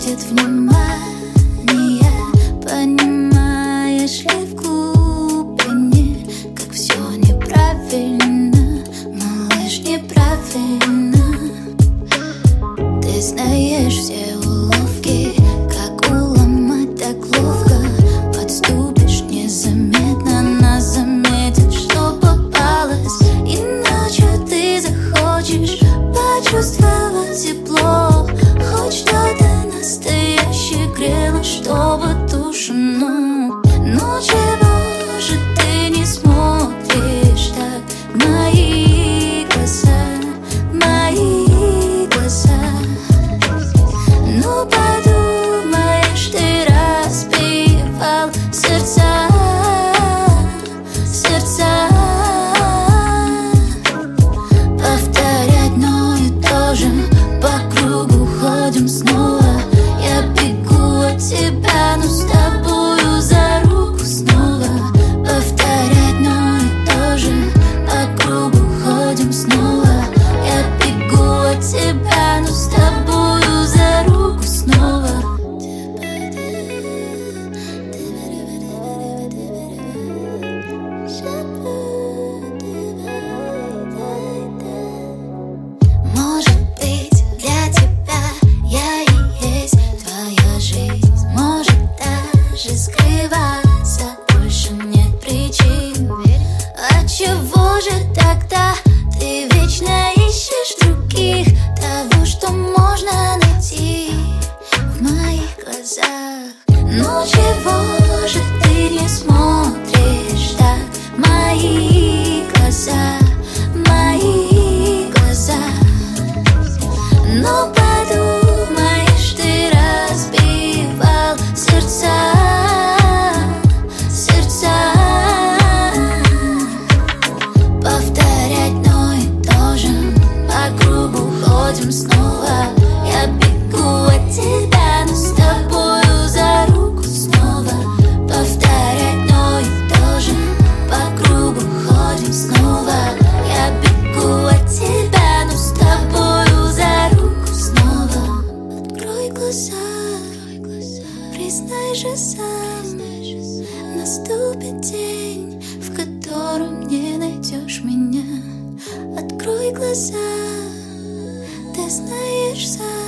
будет внимание. Понимаешь ли в глубине, как все неправильно, малыш, неправильно. Ты знаешь все уловки, как уломать так ловко. Подступишь незаметно, нас заметят, что попалось. И ночью ты захочешь почувствовать тепло, хоть что-то настоящее грело, чтобы душу, ну чего же ты не смотришь так в мои глаза, мои глаза? Ну подумаешь, ты разбивал сердца, сердца. Повторять одно и то же, по кругу ходим снова. Я бегу от тебя, но с тобою за руку снова. Повторять одно и то же, по кругу ходим снова. Я бегу от тебя, но с тобою за руку снова. Может быть, для тебя я и есть твоя жизнь. Может даже скрываться больше нет причин. Отчего же тогда ты вечно ищешь других, того, что можно найти в моих глазах? Ну чего же ты не смотришь так в мои глаза, мои глаза? Ну подумаешь, ты разбивал сердца, сердца. Повторять одно и то же, по кругу ходим снова. Я бегу от тебя, но с тобою за руку снова. Повторять одно и то же, по кругу ходим снова. Я бегу от тебя, но с тобою за руку снова. Открой глаза, признай же сам, наступит день, в котором не найдешь меня. Открой глаза, ты знаешь сам.